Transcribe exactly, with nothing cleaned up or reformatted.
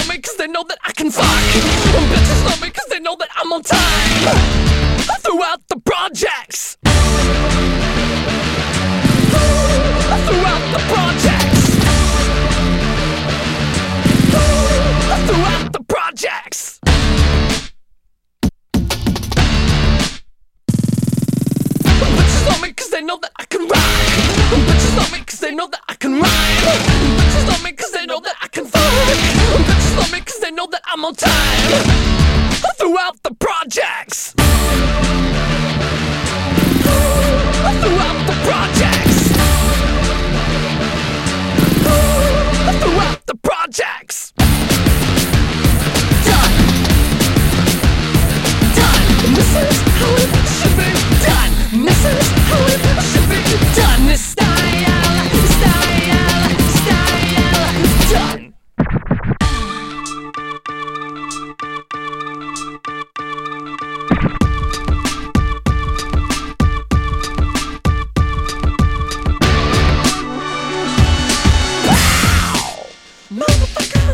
love me cause they know that I can fuck. And bitches love me cause they know that I'm on time throughout the projects. Throughout the projects. Throughout the projects. Bitches love me cause they know that I can ride. Bitches love me cause they know that I can ride. Bitches love me cause they know that I can fuck. Bitches love me cause they know that I'm on time throughout the projects. Throughout the projects. Throughout the projects. Done. Done. This is how it should be done. This is how it should be done. This style, style, style, done. Pow! Motherfucker!